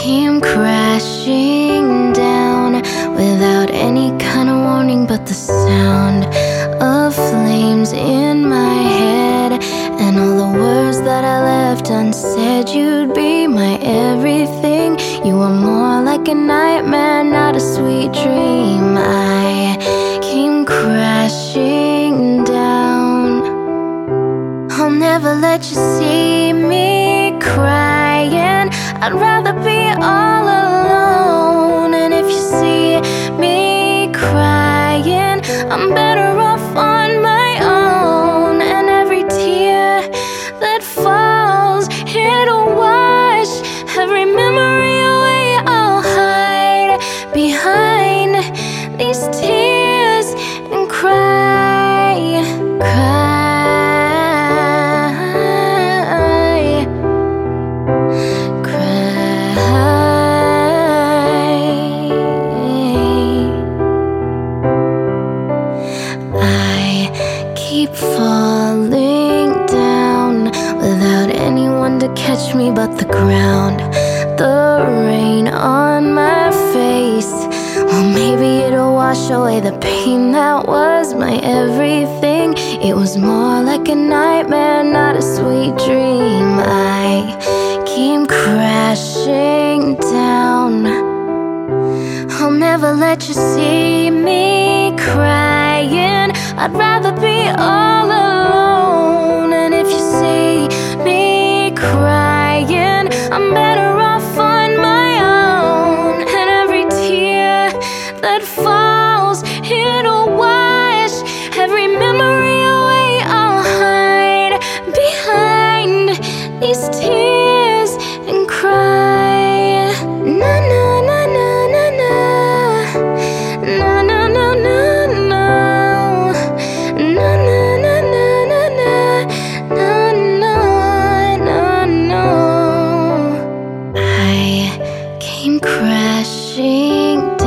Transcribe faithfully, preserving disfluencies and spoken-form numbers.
came crashing down without any kind of warning, but the sound of flames in my head and all the words that I left unsaid. You'd be my everything. You were more like a nightmare, not a sweet dream. I came crashing down. I'll never let you see me crying. I'd rather be all alone. And if you see me crying, I'm better off on my own. And every tear that falls, it'll wash every memory away. I'll hide behind these tears and cry, cry. Keep falling down without anyone to catch me but the ground. The rain on my face, well, maybe it'll wash away the pain that was my everything. It was more like a nightmare, not a sweet dream. I came crashing down. I'll never let you see me crying. I'd rather be all alone. And if you see me crying, I'm better off on my own. And every tear that falls, it'll wash every memory away. I'll hide behind these tears and cry. Na na na na na na na na na na. Came crashing